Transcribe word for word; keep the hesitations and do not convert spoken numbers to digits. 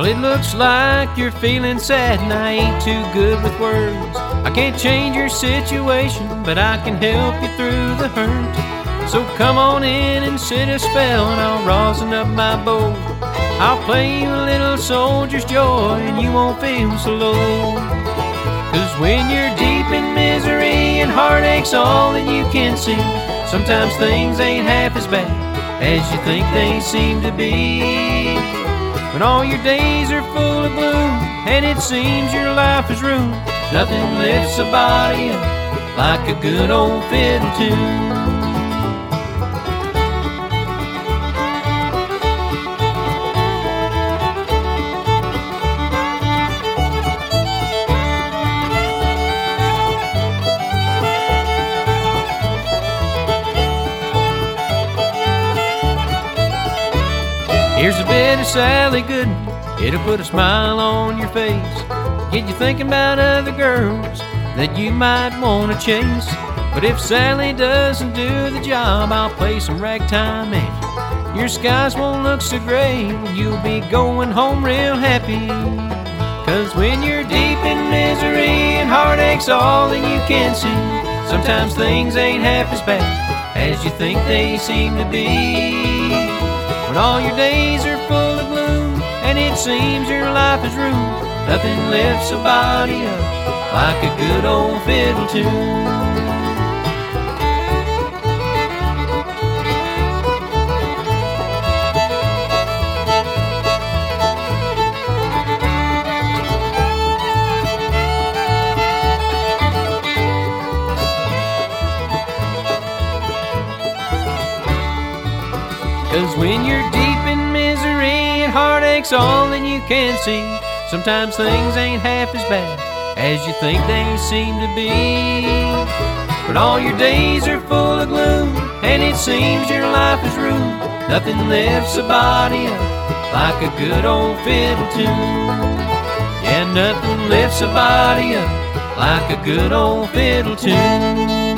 it looks like you're feeling sad, and I ain't too good with words. I can't change your situation, but I can help you through the hurt. So come on in and sit a spell, and I'll rosin up my bow. I'll play you a little soldier's joy, and you won't feel so low. Cause when you're deep in misery and heartache's all that you can see, sometimes things ain't half as bad as you think they seem to be. When all your days are full of gloom and it seems your life is ruined, nothing lifts a body up like a good old fiddle tune. Here's a bit of Sally Gooden, it'll put a smile on your face, get you thinking about other girls that you might want to chase. But if Sally doesn't do the job, I'll play some ragtime and your skies won't look so gray, and you'll be going home real happy. Cause when you're deep in misery and heartache's all that you can see, sometimes things ain't half as bad as you think they seem to be. When all your days are full of gloom and it seems your life is ruined, nothing lifts a body up like a good old fiddle tune. Cause when you're deep in misery and heartache's all that you can see, sometimes things ain't half as bad as you think they seem to be. When all your days are full of gloom and it seems your life is ruined, nothing lifts a body up like a good old fiddle tune. Yeah, nothing lifts a body up like a good old fiddle tune.